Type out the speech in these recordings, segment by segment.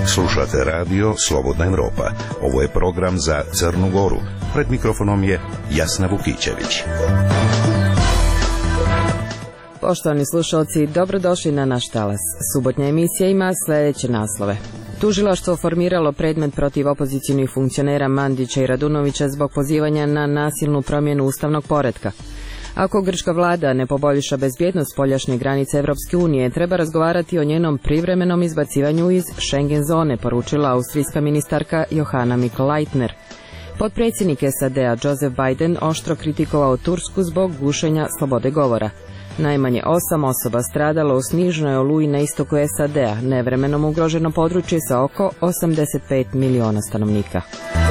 Slušate radio Slobodna Evropa. Ovo je program za Crnu Goru. Pred mikrofonom je Jasna Vukićević. Poštovani slušalci, dobrodošli na naš talas. Subotnja emisija ima sljedeće naslove. Tužilaštvo formiralo predmet protiv opozicionih funkcionera Mandića i Radunovića zbog pozivanja na nasilnu promjenu ustavnog poretka. Ako grčka vlada ne poboljša bezbjednost spoljašnje granice Evropske unije, treba razgovarati o njenom privremenom izbacivanju iz Schengen zone, poručila austrijska ministarka Johanna Mikl-Leitner. Potpredsjednik SAD-a Joseph Biden oštro kritikovao Tursku zbog gušenja slobode govora. Najmanje 8 osoba stradalo u snižnoj oluji na istoku SAD-a, nevremenom ugroženo područje sa oko 85 miliona stanovnika.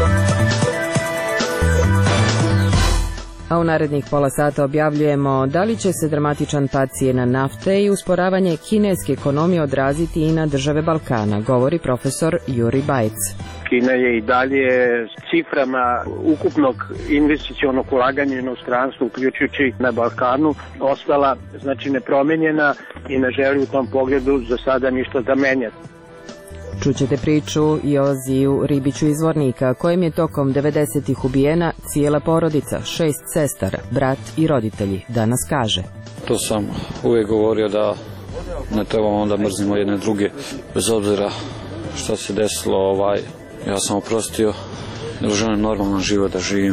A u narednih pola sata objavljujemo da li će se dramatičan pad cijena nafte i usporavanje kineske ekonomije odraziti i na države Balkana, govori profesor Juri Bajec. Kina je i dalje ciframa ukupnog investicionog ulaganja u inostranstvu, uključujući na Balkanu, ostala nepromenjena i ne želi u tom pogledu za sada ništa da menja. Čućete priču i o Ziju Ribiću iz Zvornika, kojem je tokom 90-ih ubijena cijela porodica, 6 sestara, brat i roditelji, danas kaže. To sam uvijek govorio da ne trebamo onda mrzimo jedne druge, bez obzira što se desilo, ja sam oprostio, da želim normalan život da živim.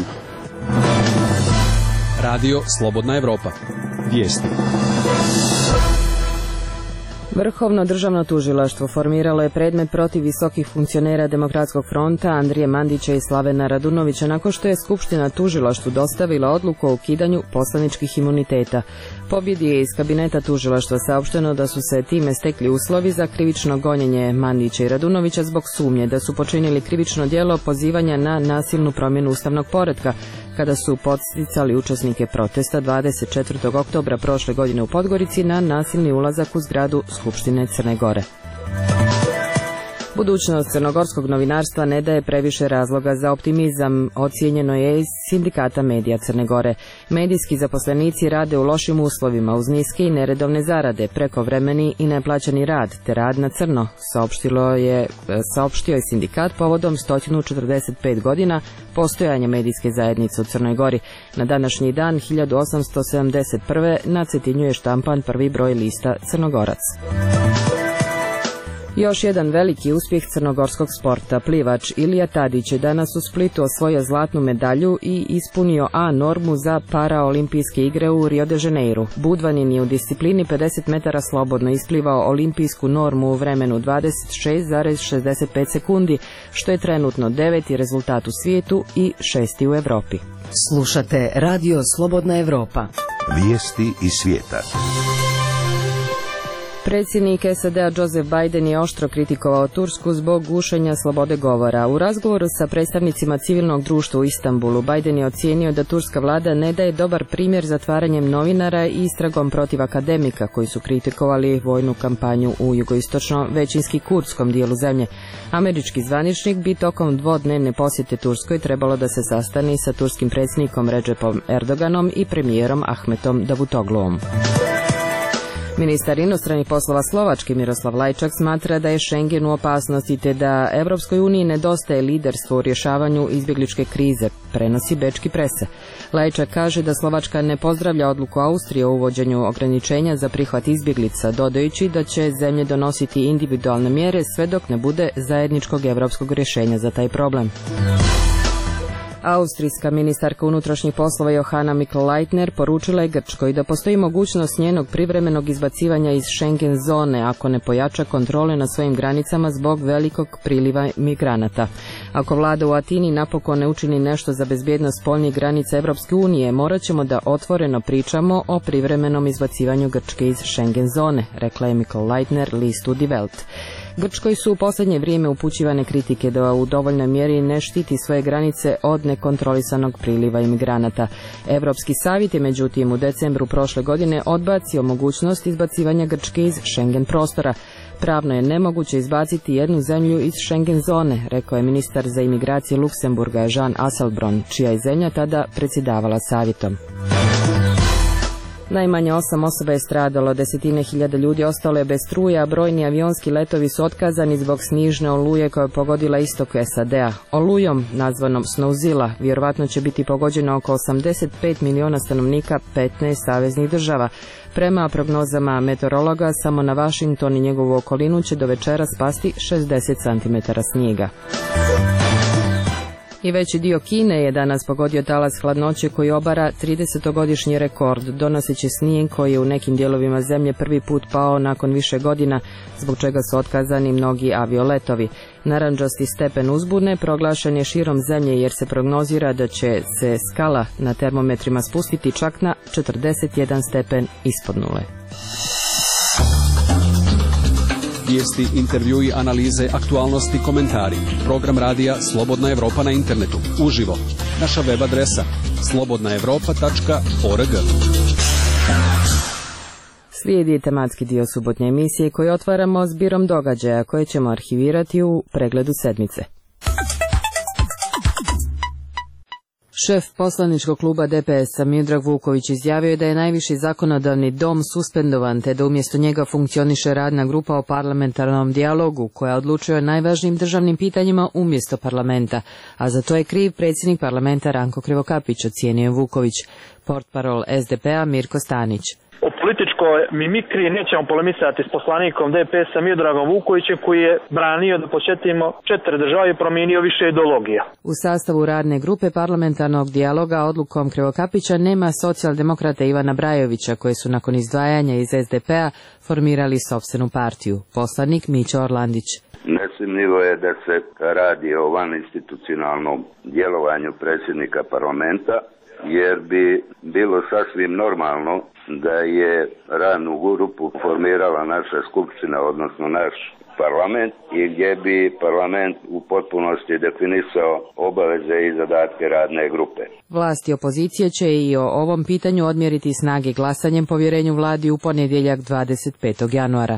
Radio Slobodna Evropa. Vijesti. Vrhovno državno tužilaštvo formiralo je predmet protiv visokih funkcionera Demokratskog fronta Andrije Mandića i Slavena Radunovića nakon što je Skupština tužilaštvu dostavila odluku o ukidanju poslaničkih imuniteta. Pobjedi je iz kabineta tužilaštva saopšteno da su se time stekli uslovi za krivično gonjenje Mandića i Radunovića zbog sumnje da su počinili krivično djelo pozivanja na nasilnu promjenu ustavnog poretka kada su podsticali učesnike protesta 24. oktobra prošle godine u Podgorici na nasilni ulazak u zgradu Skupštine Crne Gore. Budućnost crnogorskog novinarstva ne daje previše razloga za optimizam, ocijenjeno je iz Sindikata medija Crne Gore. Medijski zaposlenici rade u lošim uslovima uz niske i neredovne zarade, prekovremeni i neplaćeni rad, te rad na crno, saopštio je sindikat povodom 145 godina postojanja medijske zajednice u Crnoj Gori. Na današnji dan 1871. na Cetinju je štampan prvi broj lista Crnogorac. Još jedan veliki uspjeh crnogorskog sporta. Plivač Ilija Tadić je danas u Splitu osvojio zlatnu medalju i ispunio A normu za paraolimpijske igre u Rio de Janeiru. Budvanin je u disciplini 50 metara slobodno isplivao olimpijsku normu u vremenu 26,65 sekundi, što je trenutno 9. rezultat u svijetu i 6. u Europi. Slušate Radio Slobodna Evropa. Vijesti iz svijeta. Predsjednik SAD-a Joseph Biden je oštro kritikovao Tursku zbog gušenja slobode govora. U razgovoru sa predstavnicima civilnog društva u Istanbulu, Biden je ocijenio da turska vlada ne daje dobar primjer zatvaranjem novinara i istragom protiv akademika koji su kritikovali vojnu kampanju u jugoistočno većinski kurdskom dijelu zemlje. Američki zvaničnik bi tokom dvodnevne posjete Turskoj trebalo da se sastani sa turskim predsjednikom Recepom Erdoganom i premijerom Ahmetom Davutogluom. Ministar inostranih poslova Slovačke Miroslav Lajčak smatra da je Schengen u opasnosti te da Evropskoj uniji nedostaje liderstvo u rješavanju izbjegličke krize, prenosi bečki prese. Lajčak kaže da Slovačka ne pozdravlja odluku Austrije o uvođenju ograničenja za prihvat izbjeglica, dodajući da će zemlje donositi individualne mjere sve dok ne bude zajedničkog evropskog rješenja za taj problem. Austrijska ministarka unutrašnjih poslova Johanna Mikl-Leitner poručila je Grčkoj da postoji mogućnost njenog privremenog izbacivanja iz Schengen zone ako ne pojača kontrole na svojim granicama zbog velikog priliva migranata. Ako vlada u Atini napokon ne učini nešto za bezbjednost spoljnih granica Evropske unije, morat ćemo da otvoreno pričamo o privremenom izbacivanju Grčke iz Schengen zone, rekla je Mikl-Leitner listu Die Welt. Grčkoj su u posljednje vrijeme upućivane kritike da u dovoljnoj mjeri ne štiti svoje granice od nekontrolisanog priliva imigranata. Europski savjet je međutim u decembru prošle godine odbacio mogućnost izbacivanja Grčke iz Schengen prostora. Pravno je nemoguće izbaciti jednu zemlju iz Schengen zone, rekao je ministar za imigracije Luksemburga Jean Asselborn, čija je zemlja tada predsjedavala savjetom. Najmanje 8 osoba je stradalo, desetine hiljada ljudi ostalo je bez struje, a brojni avionski letovi su otkazani zbog snižne oluje koja je pogodila istok SAD-a. Olujom, nazvanom Snowzilla, vjerovatno će biti pogođeno oko 85 miliona stanovnika 15 saveznih država. Prema prognozama meteorologa, samo na Washington i njegovu okolinu će do večera spasti 60 cm snijega. I veći dio Kine je danas pogodio talas hladnoće koji obara 30-godišnji rekord, donoseći snijeg koji je u nekim dijelovima zemlje prvi put pao nakon više godina, zbog čega su otkazani mnogi avioletovi. Narandžasti stepen uzbune proglašen je širom zemlje jer se prognozira da će se skala na termometrima spustiti čak na 41 stepen ispod nule. Vijesti, intervjui, analize, aktualnosti, komentari. Program radija Slobodna Evropa na internetu. Uživo. Naša web adresa slobodnaevropa.org. Slijedi tematski dio subotnje emisije koji otvaramo zbirom događaja koje ćemo arhivirati u pregledu sedmice. Šef poslaničkog kluba DPS-a Miodrag Vuković izjavio je da je najviši zakonodavni dom suspendovan, te da umjesto njega funkcioniše radna grupa o parlamentarnom dijalogu koja odlučuje o najvažnijim državnim pitanjima umjesto parlamenta, a za to je kriv predsjednik parlamenta Ranko Krivokapić, ocijenio je Vuković. Portparol SDP-a Mirko Stanić. O političkoj mimikriji nećemo polemisati s poslanikom DPS-a Miodragom Vukovićem koji je branio, da podsjetimo, 4 države i promijenio više ideologija. U sastavu radne grupe parlamentarnog dijaloga odlukom Krivokapića nema socijaldemokrata Ivana Brajovića koji su nakon izdvajanja iz SDP-a formirali sopstvenu partiju. Poslanik Mićo Orlandić. Nesumnjivo je da se radi o vaninstitucionalnom djelovanju predsjednika parlamenta, jer bi bilo sasvim normalno da je radnu grupu formirala naša skupština, odnosno naš parlament, i gdje bi parlament u potpunosti definisao obaveze i zadatke radne grupe. Vlasti opozicije će i o ovom pitanju odmjeriti snage glasanjem povjerenju vladi u ponedjeljak 25. januara.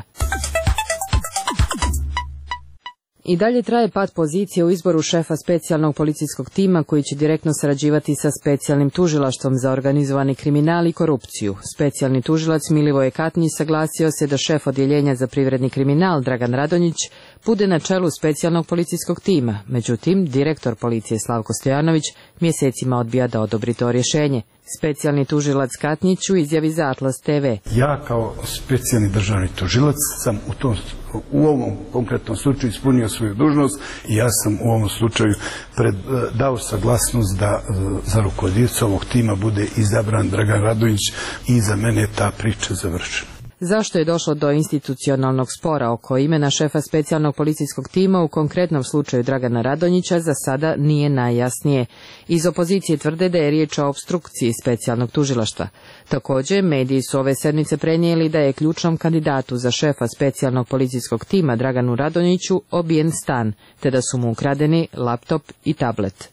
I dalje traje pad pozicije u izboru šefa specijalnog policijskog tima koji će direktno sarađivati sa specijalnim tužilaštvom za organizovani kriminal i korupciju. Specijalni tužilac Milivoje Katnić saglasio se da šef odjeljenja za privredni kriminal Dragan Radonjić bude na čelu specijalnog policijskog tima. Međutim, direktor policije Slavko Stojanović mjesecima odbija da odobri to rješenje. Specijalni tužilac Katnić u izjavi za Atlas TV. Ja kao specijalni državni tužilac sam u ovom konkretnom slučaju ispunio svoju dužnost i ja sam u ovom slučaju dao saglasnost da za rukovodioca ovog tima bude izabran Dragan Radonjić i za mene je ta priča završena. Zašto je došlo do institucionalnog spora oko imena šefa specijalnog policijskog tima u konkretnom slučaju Dragana Radonjića za sada nije najjasnije. Iz opozicije tvrde da je riječ o opstrukciji specijalnog tužilaštva. Također, mediji su ove sedmice prenijeli da je ključnom kandidatu za šefa specijalnog policijskog tima Draganu Radonjiću obijen stan, te da su mu ukradeni laptop i tablet.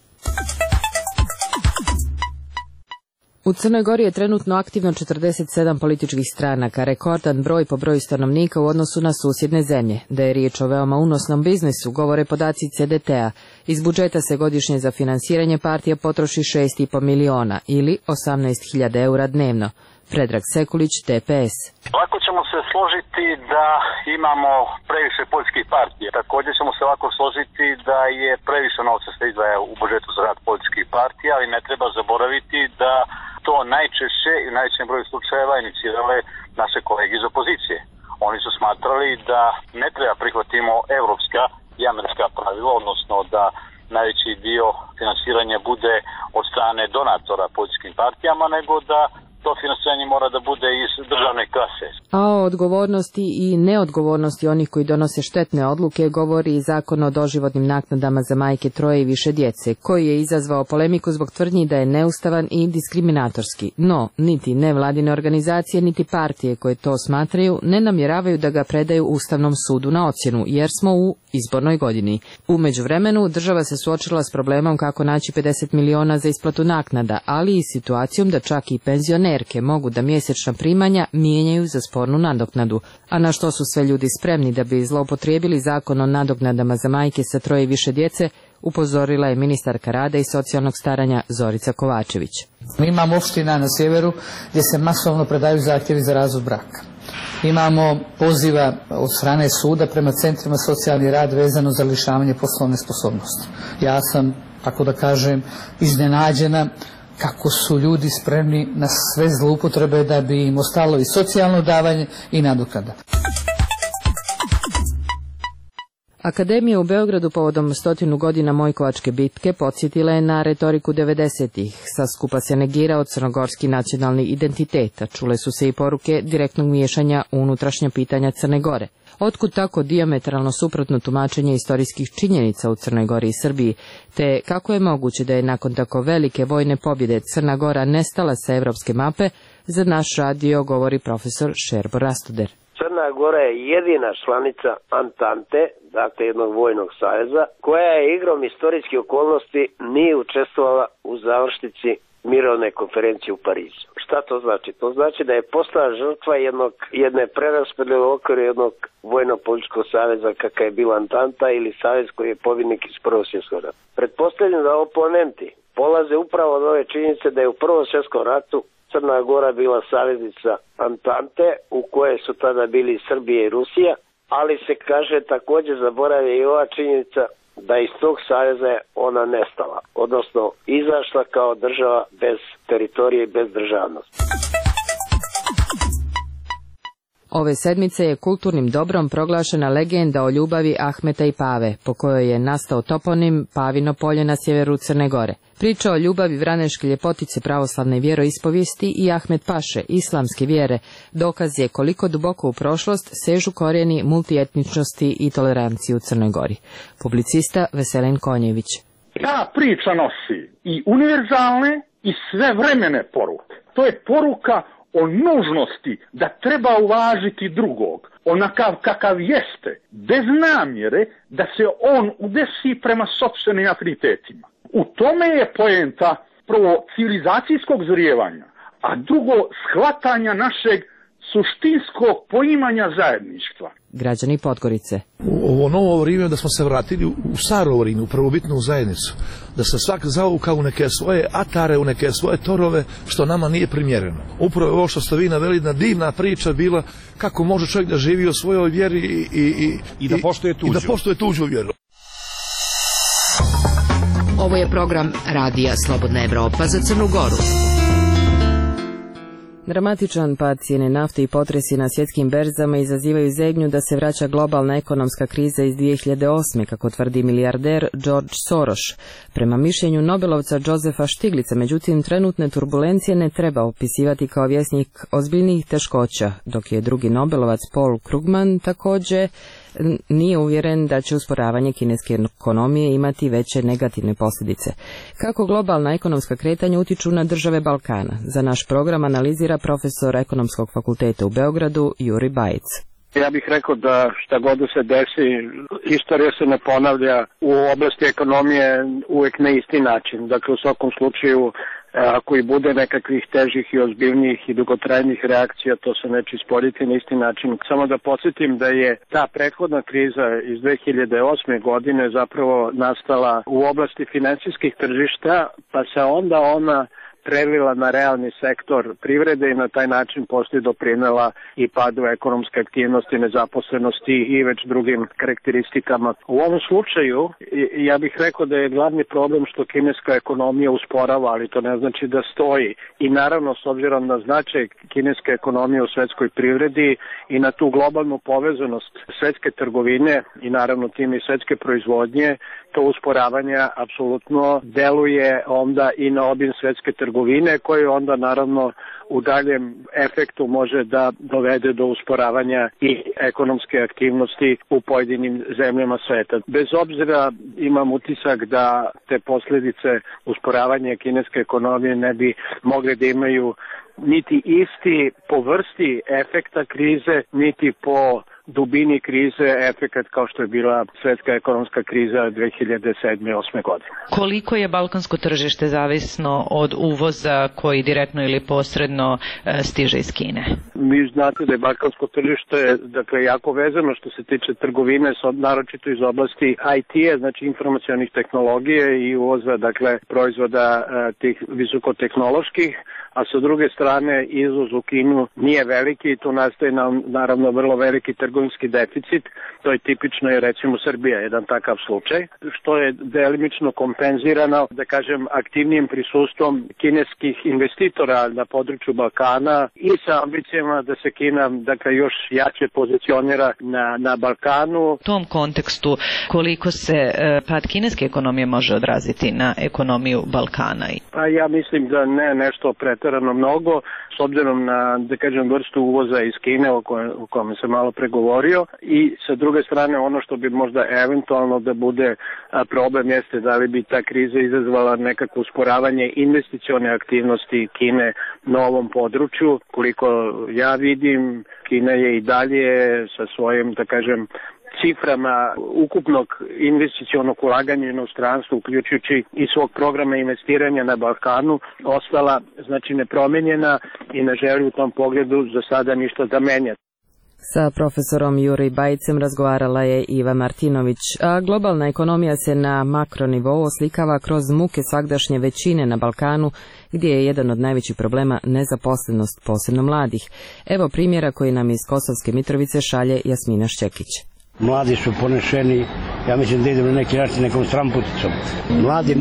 U Crnoj Gori je trenutno aktivno 47 političkih stranaka, rekordan broj po broju stanovnika u odnosu na susjedne zemlje. Da je riječ o veoma unosnom biznisu, govore podaci CDT-a. Iz budžeta se godišnje za finansiranje partija potroši 6,5 miliona ili 18.000 eura dnevno. Predrag Sekulić, DPS. Lako ćemo se složiti da imamo previše političkih partija. Također ćemo se lako složiti da je previše novca se izdvaja u budžetu za rad političkih partija, ali ne treba zaboraviti da to najčešće i u najvećem broju slučajeva inicirale naše kolege iz opozicije. Oni su smatrali da ne treba prihvatimo evropska i američka pravila, odnosno da najveći dio finansiranja bude od strane donatora političkim partijama, nego da to finansiranje mora da bude iz državne kase. A o odgovornosti i neodgovornosti onih koji donose štetne odluke govori i Zakon o doživotnim naknadama za majke troje i više djece, koji je izazvao polemiku zbog tvrdnji da je neustavan i diskriminatorski. No, niti nevladine organizacije, niti partije koje to smatraju ne namjeravaju da ga predaju Ustavnom sudu na ocjenu, jer smo u izbornoj godini. U međuvremenu država se suočila s problemom kako naći 50 miliona za isplatu naknada, ali i situacijom da čak i penzionerke mogu da mjesečna primanja mijenjaju za spornu nadoknadu, a na što su sve ljudi spremni da bi zloupotrijebili Zakon o nadoknadama za majke sa troje i više djece, upozorila je ministarka rada i socijalnog staranja Zorica Kovačević. Mi imamo opština na sjeveru gdje se masovno predaju zahtjevi za razvod braka. Imamo poziva od strane suda prema centrima socijalni rad vezano za lišavanje poslovne sposobnosti. Ja sam, tako da kažem, iznenađena kako su ljudi spremni na sve zloupotrebe da bi im ostalo i socijalno davanje i nadoknada. Akademija u Beogradu povodom 100 godina Mojkovačke bitke podsjetila je na retoriku 90-ih. Sa skupa se negirao crnogorski nacionalni identitet, a čule su se i poruke direktnog miješanja u unutrašnja pitanja Crne Gore. Otkud tako dijametralno suprotno tumačenje istorijskih činjenica u Crnoj Gori i Srbiji, te kako je moguće da je nakon tako velike vojne pobjede Crna Gora nestala sa evropske mape, za naš radio govori profesor Šerbo Rastuder. Crna Gora je jedina članica Antante, dakle jednog vojnog saveza, koja je igrom istorijskih okolnosti nije učestvovala u završnici mirovne konferencije u Parizu. Šta to znači? To znači da je postala žrtva jedne preraspodjele u okviru jednog vojno-političkog saveza kakav je bila Antanta ili savez koji je pobjednik iz Prvog svjetskog rata. Pretpostavljam da oponenti polaze upravo od ove činjenice da je u Prvom svjetskom ratu Crna Gora bila saveznica Antante u koje su tada bili Srbija i Rusija, ali se kaže također zaboravlja i ova činjenica da iz tog saveza je ona nestala, odnosno izašla kao država bez teritorije i bez državnosti. Ove sedmice je kulturnim dobrom proglašena legenda o ljubavi Ahmeta i Pave, po kojoj je nastao toponim Pavino polje na sjeveru Crne Gore. Priča o ljubavi vraneške ljepotice pravoslavne vjeroispovijesti i Ahmet Paše, islamske vjere, dokaz je koliko duboko u prošlost sežu korijeni multietničnosti i tolerancije u Crnoj Gori. Publicista Veselin Konjević. Ta priča nosi i univerzalne i sve vremene poruke. To je poruka o nužnosti da treba uvažiti drugog, onakav kakav jeste, bez namjere da se on udesi prema sopstvenim afinitetima. U tome je poenta prvo civilizacijskog zrijevanja, a drugo shvatanja našeg suštinskog poimanja zajedništva. Građani Podgorice. U ovo novo vrijeme da smo se vratili u staro vrijeme, u prvobitnu zajednicu, da se svak zaukao u neke svoje atare, u neke svoje torove, što nama nije primjereno. Upravo ovo što ste vi naveli, jedna divna priča bila kako može čovjek da živi u svojoj vjeri i da poštuje tuđu vjeru. Ovo je program Radija Slobodna Evropa za Crnu Goru. Dramatičan pad cijene nafte i potresi na svjetskim berzama izazivaju zebnju da se vraća globalna ekonomska kriza iz 2008. kako tvrdi milijarder George Soros. Prema mišljenju Nobelovca Josefa Stiglica, međutim, trenutne turbulencije ne treba opisivati kao vjesnik ozbiljnih teškoća, dok je drugi Nobelovac Paul Krugman također nije uvjeren da će usporavanje kineske ekonomije imati veće negativne posljedice. Kako globalna ekonomska kretanja utiču na države Balkana? Za naš program analizira profesor Ekonomskog fakulteta u Beogradu Juri Bajic. Ja bih rekao da šta god da se desi, istorija se ne ponavlja u oblasti ekonomije uvijek na isti način. Dakle, u svakom slučaju, ako i bude nekakvih težih i ozbiljnijih i dugotrajnih reakcija, to se neće isporiti na isti način. Samo da podsjetim da je ta prethodna kriza iz 2008. godine zapravo nastala u oblasti finansijskih tržišta, pa se onda ona prelila na realni sektor privrede i na taj način poslije doprinela i padu ekonomske aktivnosti, nezaposlenosti i već drugim karakteristikama. U ovom slučaju ja bih rekao da je glavni problem što kineska ekonomija usporava, ali to ne znači da stoji. I naravno, s obzirom na značaj kineske ekonomije u svetskoj privredi i na tu globalnu povezanost svetske trgovine i naravno tim i svetske proizvodnje, to usporavanje apsolutno deluje onda i na obim svetske trgovine, koje onda naravno u daljem efektu može da dovede do usporavanja i ekonomske aktivnosti u pojedinim zemljama sveta. Bez obzira imam utisak da te posljedice usporavanja kineske ekonomije ne bi mogli da imaju niti isti po vrsti efekta krize, niti po dubini krize efekat kao što je bila svetska ekonomska kriza 2007-2008. godine. Koliko je balkansko tržište zavisno od uvoza koji direktno ili posredno stiže iz Kine? Vi znate da je balkansko tržište jako vezano što se tiče trgovine, naročito iz oblasti IT-a, znači informacionih tehnologije i uvoza proizvoda tih visokotehnoloških, a sa druge strane izvoz u Kinu nije veliki i tu nastaje naravno vrlo veliki trgovinski deficit. To je tipično i recimo Srbija, jedan takav slučaj, što je delimično kompenzirano, aktivnijim prisustvom kineskih investitora na području Balkana i sa ambicijama da se Kina još jače pozicionira na Balkanu. U tom kontekstu koliko se pad kineske ekonomije može odraziti na ekonomiju Balkana? Pa ja mislim da ne nešto preterano mnogo, s obzirom na vrstu uvoza iz Kine o kome sam malo pregovorio, i sa druge strane ono što bi možda eventualno da bude problem jeste da li bi ta kriza izazvala nekakvo usporavanje investicione aktivnosti Kine na ovom području. Koliko ja vidim, Kina je i dalje sa svojim ciframa ukupnog investicionog ulaganja u inostranstvu, uključujući i svog programa investiranja na Balkanu, ostala nepromenjena i ne želi u tom pogledu za sada ništa da menja. Sa profesorom Juri Bajcem razgovarala je Iva Martinović, a globalna ekonomija se na makronivou oslikava kroz muke svagdašnje većine na Balkanu, gdje je jedan od najvećih problema nezaposlenost, posebno mladih. Evo primjera koji nam iz Kosovske Mitrovice šalje Jasmina Šćekić. Mladi su ponešeni, ja mislim da idemo na neki način nekom stramputicom. Mladi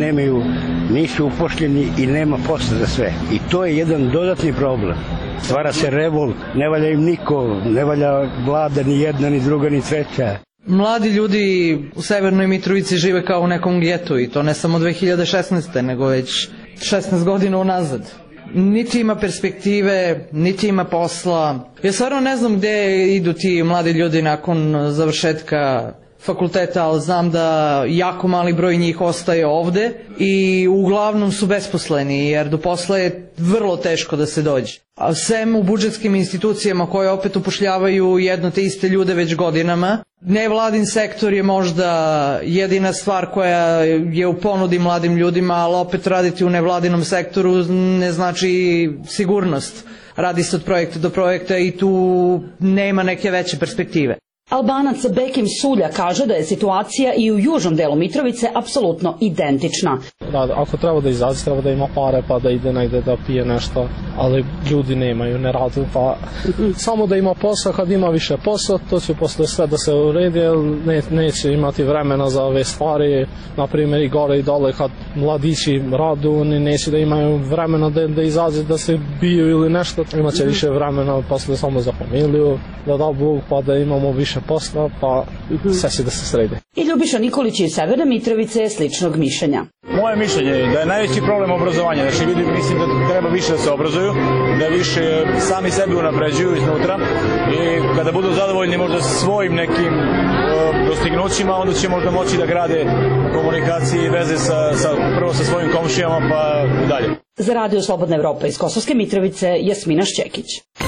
nisu upošljeni i nema posla za sve. I to je jedan dodatni problem. Stvara se revolt, ne valja im niko, ne valja vlada ni jedna, ni druga, ni treća. Mladi ljudi u Severnoj Mitrovici žive kao u nekom getu i to ne samo 2016. nego već 16 godina unazad. Niti ima perspektive, niti ima posla. Ja stvarno ne znam gde idu ti mladi ljudi nakon završetka fakulteta, ali znam da jako mali broj njih ostaje ovde i uglavnom su besposleni, jer do posla je vrlo teško da se dođe. A sem u budžetskim institucijama koje opet upošljavaju jedno te iste ljude već godinama, nevladin sektor je možda jedina stvar koja je u ponudi mladim ljudima, ali opet raditi u nevladinom sektoru ne znači sigurnost. Radi se od projekta do projekta i tu nema neke veće perspektive. Albanac Bekim Sulja kaže da je situacija i u južnom delu Mitrovice apsolutno identična. Ako treba da izađe, treba da ima pare pa da ide negde da pije nešto, ali ljudi nemaju, ne radu, pa samo da ima posao, kad ima više posao, to će posle sve da se uredi, jer neće imati vremena za ove stvari, na primjer i gore i dole, kad mladići radu, oni neće da imaju vremena da izađe, da se biju ili nešto, imaće više vremena posle samo za familiju, da Bog, pa da imamo više posla, pa sve će da se sredi. I Ljubiša Nikolić iz Severne Mitrovice je sličnog mišljenja. Moje mišljenje je da je najveći problem obrazovanja. Znači ljudi mislim da treba više da se obrazuju, da više sami sebi unapređuju iznutra i kada budu zadovoljni možda svojim nekim dostignućima, onda će možda moći da grade komunikacije i veze prvo sa svojim komšijama pa i dalje. Za Radio Slobodna Evropa iz Kosovske Mitrovice, Jasmina Šćekić.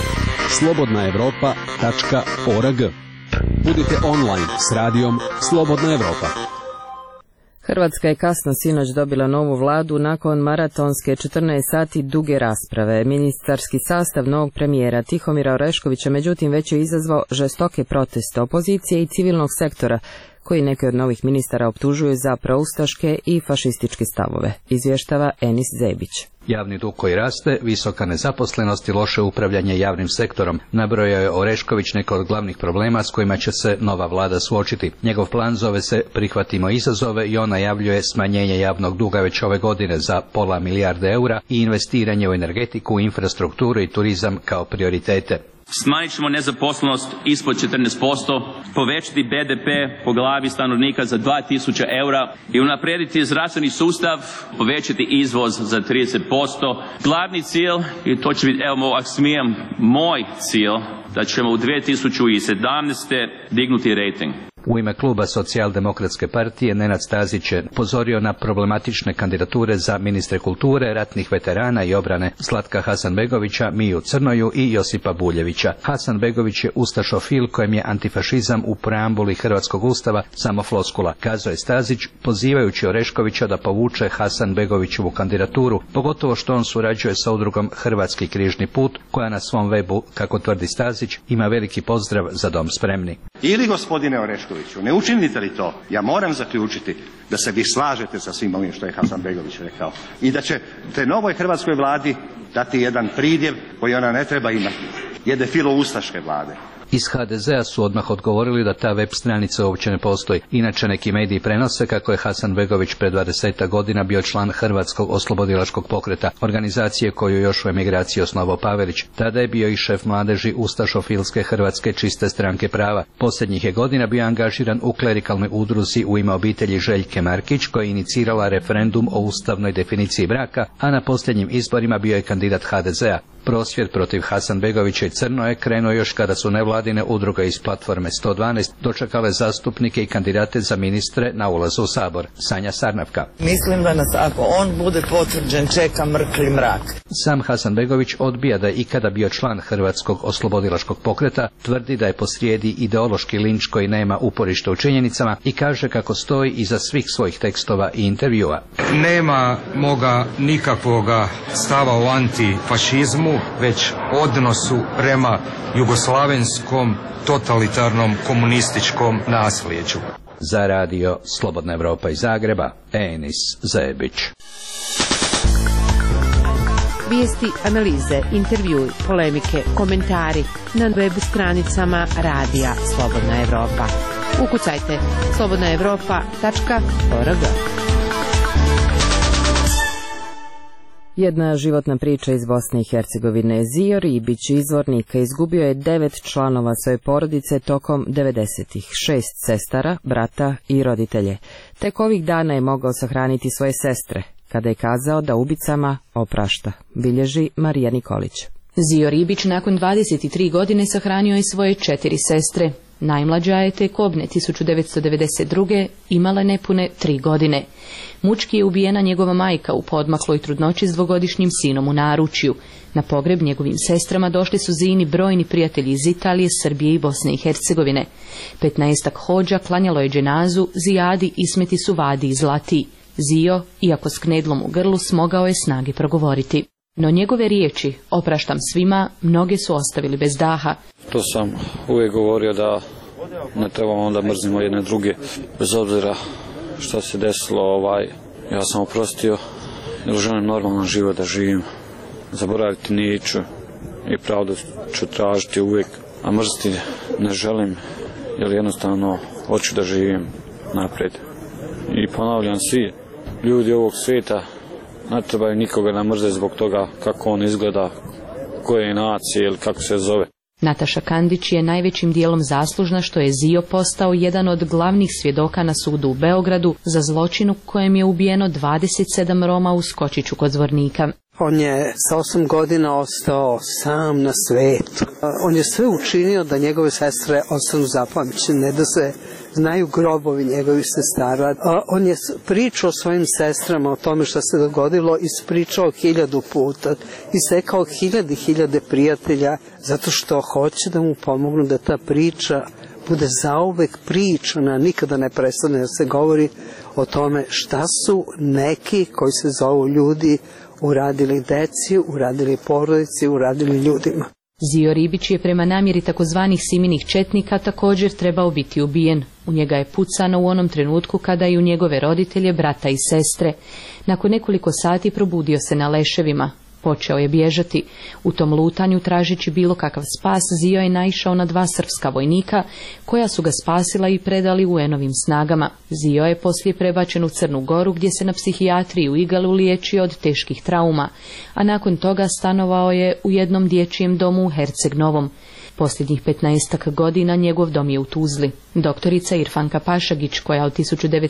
slobodnaevropa.org. Budite online s radijom Slobodna Evropa. Hrvatska je kasno sinoć dobila novu vladu nakon maratonske 14 sati duge rasprave. Ministarski sastav novog premijera Tihomira Oreškovića međutim već je izazvao žestoke proteste opozicije i civilnog sektora, koji neke od novih ministara optužuju za proustaške i fašističke stavove, izvještava Enis Zebić. Javni dug koji raste, visoka nezaposlenost i loše upravljanje javnim sektorom. Nabrojao je Orešković neke od glavnih problema s kojima će se nova vlada suočiti. Njegov plan zove se Prihvatimo izazove i on najavljuje smanjenje javnog duga već ove godine za £0,5 milijarde eura i investiranje u energetiku, infrastrukturu i turizam kao prioritete. Smanjit ćemo nezaposlenost ispod 14%, povećati BDP po glavi stanovnika za 2000 eura i unaprijediti zdravstveni sustav, povećati izvoz za 30%. Glavni cilj, i to će biti, evo ako smijem, moj cilj, da ćemo u 2017. dignuti rejting. U ime kluba Socijaldemokratske partije Nenad Stazić je upozorio na problematične kandidature za ministre kulture, ratnih veterana i obrane Zlatka Hasanbegovića, Miju Crnoju i Josipa Buljevića. Hasanbegović je ustašofil kojem je antifašizam u preambuli Hrvatskog ustava samo floskula, kazao je Stazić, pozivajući Oreškovića da povuče Hasanbegovićevu kandidaturu, pogotovo što on surađuje sa udrugom Hrvatski križni put, koja na svom webu, kako tvrdi Stazić, ima veliki pozdrav za Dom spremni. Ili, gospodine Oreškoviću, ne učinite li to, ja moram zaključiti da se vi slažete sa svim ovim što je Hasanbegović rekao i da ćete novoj hrvatskoj vladi dati jedan pridjev koji ona ne treba imati, jedne filoustaške vlade. Iz HDZ-a su odmah odgovorili da ta web stranica uopće ne postoji. Inače neki mediji prenose kako je Hasanbegović pred 20 godina bio član Hrvatskog oslobodilačkog pokreta, organizacije koju još u emigraciji osnovao Pavelić. Tada je bio i šef mladeži ustašofilske Hrvatske čiste stranke prava. Posljednjih je godina bio angažiran u klerikalnoj udruzi u ime obitelji Željke Markić, koja je inicirala referendum o ustavnoj definiciji braka, a na posljednjim izborima bio je kandidat HDZ-a. Prosvjed protiv Hasanbegovića i Crnoje krenuo još kada su nevladine udruge iz platforme 112 dočekale zastupnike i kandidate za ministre na ulazu u Sabor. Sanja Sarnavka. Mislim da nas, ako on bude potvrđen, čeka mrkli mrak. Sam Hasanbegović odbija da je ikada bio član Hrvatskog oslobodilačkog pokreta, tvrdi da je posrijedi ideološki linč koji nema uporište u činjenicama i kaže kako stoji iza svih svojih tekstova i intervjua. Nema moga nikakvoga stava o antifašizmu, već odnosu prema jugoslavenskom totalitarnom komunističkom nasljeđu. Za radio Slobodna Evropa iz Zagreba, Enis Zebić. Vijesti, analize, intervjui, polemike, komentari na web stranicama radija Slobodna Evropa. Ukucajte slobodnaevropa.org. Jedna životna priča iz Bosne i Hercegovine. Zio Ribić, izvornika, izgubio je 9 članova svoje porodice tokom 90-ih, 6 sestara, brata i roditelje. Tek ovih dana je mogao sahraniti svoje sestre, kada je kazao da ubicama oprašta, bilježi Marija Nikolić. Zio Ribić nakon 23 godine sahranio je svoje 4 sestre. Najmlađa je te kobne 1992. imala nepune 3 godine. Mučki je ubijena njegova majka u poodmakloj trudnoći s 2-godišnjim sinom u naručju. Na pogreb njegovim sestrama došli su Zini brojni prijatelji iz Italije, Srbije i Bosne i Hercegovine. 15-ak hođa klanjalo je dženazu, Zijadi, Ismeti Suvadi i Zlati. Zio, iako s knedlom u grlu, smogao je snage progovoriti. No njegove riječi, opraštam svima, mnoge su ostavili bez daha. To sam uvijek govorio da ne trebamo onda mrzimo jedne druge, bez obzira što se desilo, ja sam oprostio jer želim normalan život da živim. Zaboraviti neću i pravdu ću tražiti uvijek, a mrziti ne želim jer jednostavno hoću da živim naprijed. I ponavljam, svi ljudi ovog svijeta ne trebaju nikoga da mrze zbog toga kako on izgleda, koje je nacije ili kako se zove. Nataša Kandić je najvećim dijelom zaslužna što je Zio postao jedan od glavnih svjedoka na sudu u Beogradu za zločin u kojem je ubijeno 27 Roma u Skočiću kod Zvornika. On je sa 8 godina ostao sam na svetu. On je sve učinio da njegove sestre ostanu zapamćene, da se znaju grobovi njegovih sestara. On je pričao svojim sestrama o tome što se dogodilo, ispričao 1000 puta, istekao 1000 prijatelja, zato što hoće da mu pomognu da ta priča bude zauvek pričana, nikada ne prestane da se govori o tome šta su neki koji se zovu ljudi uradili deci, uradili porodici, uradili ljudima. Zio Ribić je prema namjeri takozvanih Siminih četnika također trebao biti ubijen. U njega je pucano u onom trenutku kada i u njegove roditelje, brata i sestre. Nakon nekoliko sati probudio se na leševima. Počeo je bježati. U tom lutanju, tražeći bilo kakav spas, Zio je naišao na 2 srpska vojnika, koja su ga spasila i predali UN-ovim snagama. Zio je poslije prebačen u Crnu Goru, gdje se na psihijatriji u Igalu liječio od teških trauma, a nakon toga stanovao je u jednom dječjem domu u Herceg Novom. Posljednjih 15 godina njegov dom je u Tuzli. Doktorica Irfanka Pašagić, koja od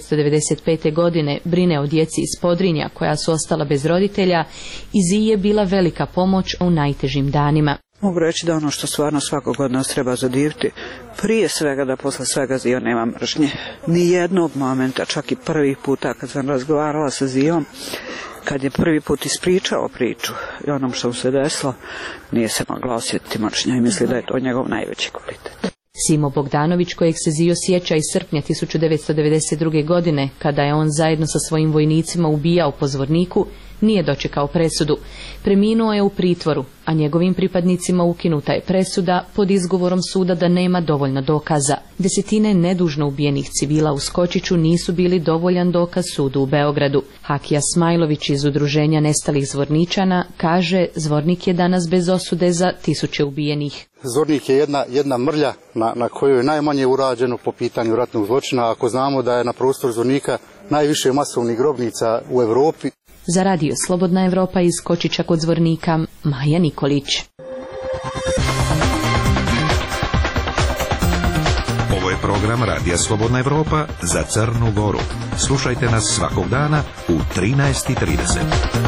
1995. godine brine o djeci iz Podrinja koja su ostala bez roditelja, i Ziji je bila velika pomoć u najtežim danima. Mogu reći da ono što stvarno svakog od nas treba zadiviti, prije svega da posle svega Zio nema mržnje. Nijednog momenta, čak i prvi puta kad sam razgovarala sa Zijom, kad je prvi put ispričao priču i onom što mu se desilo, nije se mogla osjetiti mržnja i misli da je to njegov najveći kvalitet. Simo Bogdanović, kojeg se Zio sjeća iz srpnja 1992. godine, kada je on zajedno sa svojim vojnicima ubijao po Zvorniku, nije dočekao presudu. Preminuo je u pritvoru, a njegovim pripadnicima ukinuta je presuda pod izgovorom suda da nema dovoljno dokaza. Desetine nedužno ubijenih civila u Skočiću nisu bili dovoljan dokaz sudu u Beogradu. Hakija Smajlović iz Udruženja nestalih Zvorničana kaže: Zvornik je danas bez osude za 1000 ubijenih. Zvornik je jedna mrlja na kojoj je najmanje urađeno po pitanju ratnog zločina, ako znamo da je na prostoru Zvornika najviše masovnih grobnica u Europi. Za radio Slobodna Evropa iz Skočića kod Zvornika, Maja Nikolić. Ovo je program Radija Slobodna Evropa za Crnu Goru. Slušajte nas svakog dana u 13:30.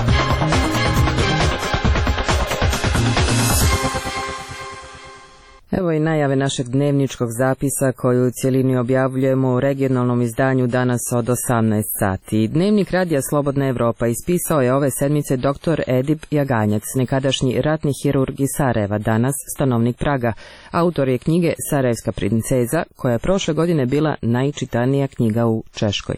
Evo i najave našeg dnevničkog zapisa koju u cjelini objavljujemo u regionalnom izdanju danas od 18 sati. Dnevnik Radija Slobodna Evropa ispisao je ove sedmice dr. Edip Jaganjac, nekadašnji ratni hirurg iz Sarajeva, danas stanovnik Praga. Autor je knjige Sarajevska princeza, koja je prošle godine bila najčitanija knjiga u Češkoj.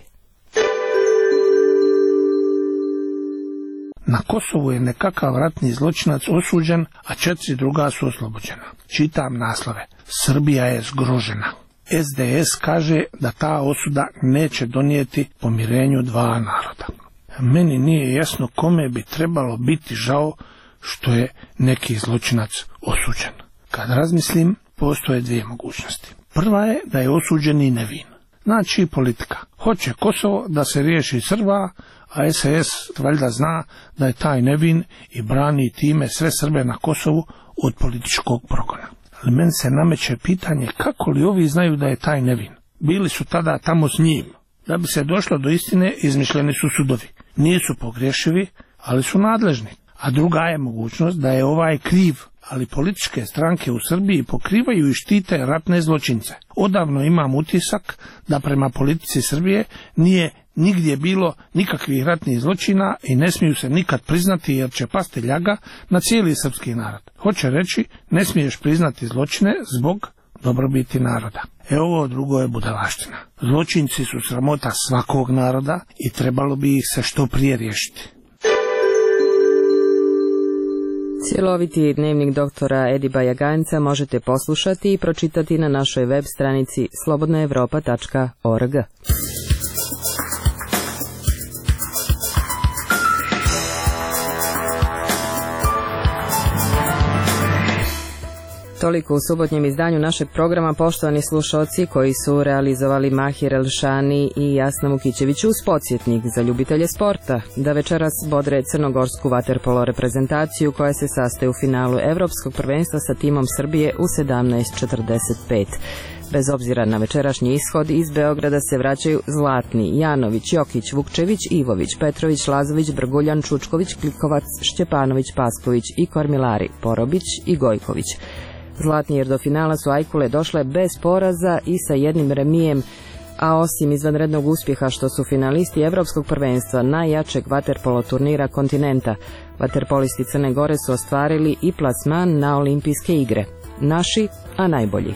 Na Kosovu je nekakav ratni zločinac osuđen, a 4 druga su oslobođena. Čitam naslove. Srbija je zgrožena. SDS kaže da ta osuda neće donijeti pomirenju dva naroda. Meni nije jasno kome bi trebalo biti žao što je neki zločinac osuđen. Kad razmislim, postoje dvije mogućnosti. Prva je da je osuđen i nevin. Znači politika. Hoće Kosovo da se riješi Srba, a SS valjda zna da je taj nevin i brani time sve Srbe na Kosovu od političkog progona. Ali meni se nameće pitanje kako li ovi znaju da je taj nevin. Bili su tada tamo s njim. Da bi se došlo do istine, izmišljeni su sudovi. Nisu pogrešivi, ali su nadležni. A druga je mogućnost da je ovaj kriv, ali političke stranke u Srbiji pokrivaju i štite ratne zločince. Odavno imam utisak da prema politici Srbije nije nigdje bilo nikakvih ratnih zločina i ne smiju se nikad priznati jer će pasti ljaga na cijeli srpski narod. Hoće reći, ne smiješ priznati zločine zbog dobrobiti naroda. Ovo drugo je budalaština. Zločinci su sramota svakog naroda i trebalo bi ih se što prije riješiti. Cjeloviti dnevnik doktora Ediba Jaganjca možete poslušati i pročitati na našoj web stranici slobodnaevropa.org. Toliko u subotnjem izdanju našeg programa, poštovani slušalci, koji su realizovali Mahir Elšani i Jasna Vukićević uz podsjetnik za ljubitelje sporta, da večeras bodre crnogorsku vaterpolo reprezentaciju koja se sastaje u finalu Evropskog prvenstva sa timom Srbije u 17:45. Bez obzira na večerašnji ishod, iz Beograda se vraćaju Zlatni, Janović, Jokić, Vukčević, Ivović, Petrović, Lazović, Brguljan, Čučković, Klikovac, Šćepanović, Pasković i kormilari Porobić i Gojković. Zlatni, jer do finala su Ajkule došle bez poraza i sa jednim remijem, a osim izvanrednog uspjeha što su finalisti Evropskog prvenstva, najjačeg vaterpolo turnira kontinenta, vaterpolisti Crne Gore su ostvarili i plasman na olimpijske igre. Naši, a najbolji.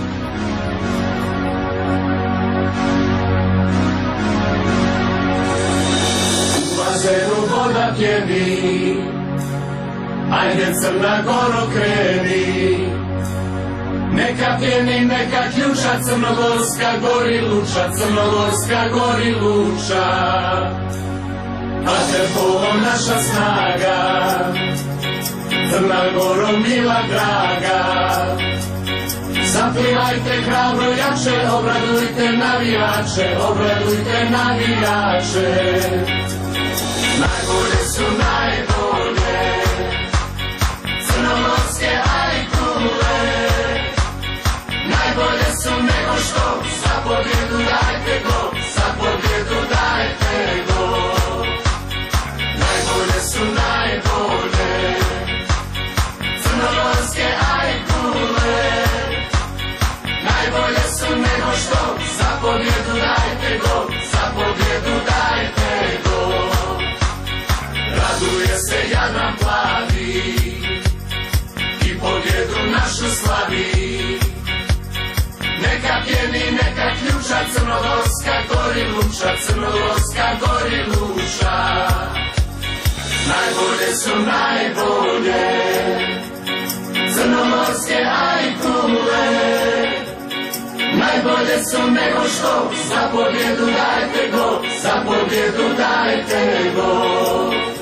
U bazenu voda pjeni, ajde Crna Goro kreni. Neka pjeni, neka ključa, Crnogorska gori luča, Crnogorska gori luča. Vaterpolo naša snaga, Crna Goro mila draga. Zapivajte hrabro jače, obradujte navijače, obradujte navijače. Najbolje su najbolje, crnogorske Ajkule. Najbolje su nego što, za pobjedu dajte go, za pobjedu dajte go. Najbolje su najbolje, crnogorske luča, crnogorska goriluša, crnogorska goriluša. Najbolje su najbolje, crnomorske ajkule. Najbolje su nego što, za pobjedu dajte go, za pobjedu dajte go.